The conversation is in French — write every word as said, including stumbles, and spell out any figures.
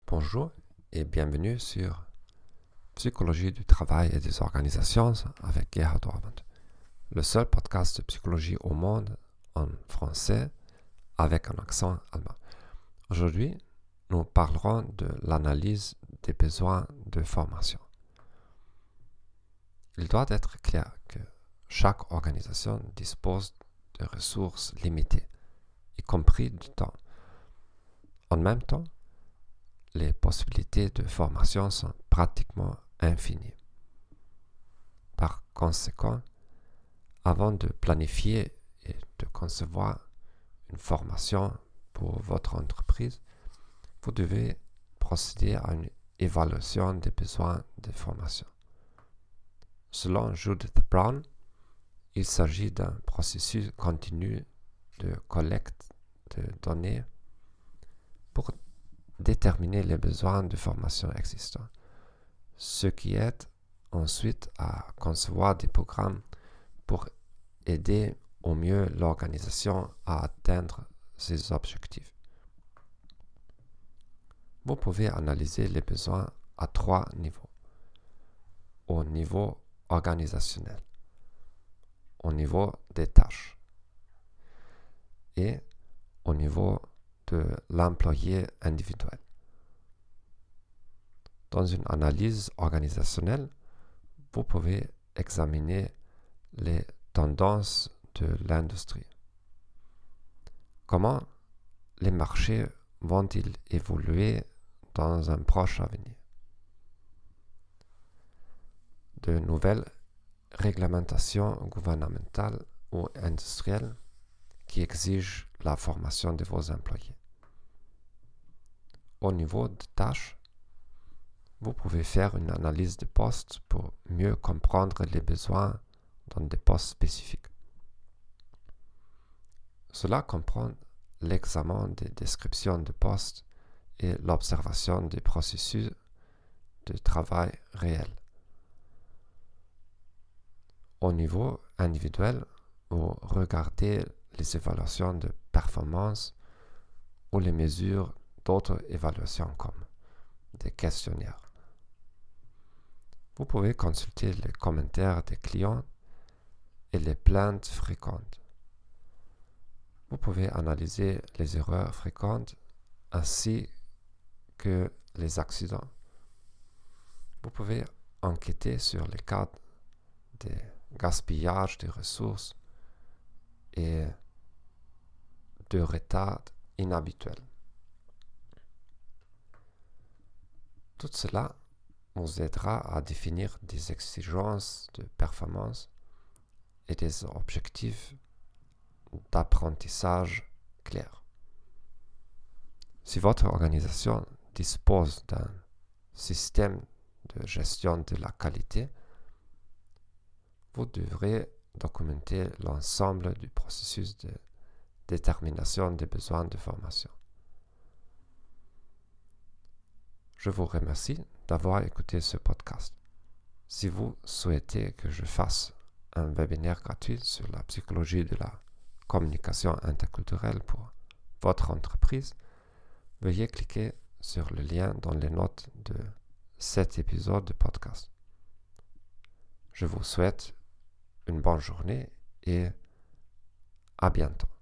Bonjour et bienvenue sur Psychologie du travail et des organisations avec Gerhard Orband, le seul podcast de psychologie au monde en français avec un accent allemand. Aujourd'hui, nous parlerons de l'analyse des besoins de formation. Il doit être clair que chaque organisation dispose de ressources limitées, y compris du temps. En même temps, les possibilités de formation sont pratiquement infinies. Par conséquent, avant de planifier et de concevoir une formation pour votre entreprise, vous devez procéder à une évaluation des besoins de formation. Selon Judith Brown, il s'agit d'un processus continu de collecte de données pour déterminer les besoins de formation existants, ce qui aide ensuite à concevoir des programmes pour aider au mieux l'organisation à atteindre ses objectifs. Vous pouvez analyser les besoins à trois niveaux. Au niveau organisationnel, au niveau des tâches et au niveau de l'employé individuel. Dans une analyse organisationnelle, vous pouvez examiner les tendances de l'industrie. Comment les marchés vont-ils évoluer dans un proche avenir? De nouvelles réglementations gouvernementales ou industrielles qui exigent la formation de vos employés. Au niveau de tâches, vous pouvez faire une analyse de postes pour mieux comprendre les besoins dans des postes spécifiques. Cela comprend l'examen des descriptions de postes et l'observation des processus de travail réels. Au niveau individuel, vous regardez les évaluations de performance ou les mesures d'autres évaluations comme des questionnaires. Vous pouvez consulter les commentaires des clients et les plaintes fréquentes. Vous pouvez analyser les erreurs fréquentes ainsi que les accidents. Vous pouvez enquêter sur les cas de gaspillage de ressources et de retard inhabituel. Tout cela vous aidera à définir des exigences de performance et des objectifs d'apprentissage clairs. Si votre organisation dispose d'un système de gestion de la qualité, vous devrez documenter l'ensemble du processus de détermination des besoins de formation. Je vous remercie d'avoir écouté ce podcast. Si vous souhaitez que je fasse un webinaire gratuit sur la psychologie de la communication interculturelle pour votre entreprise, veuillez cliquer sur le lien dans les notes de cet épisode de podcast. Je vous souhaite une bonne journée et à bientôt.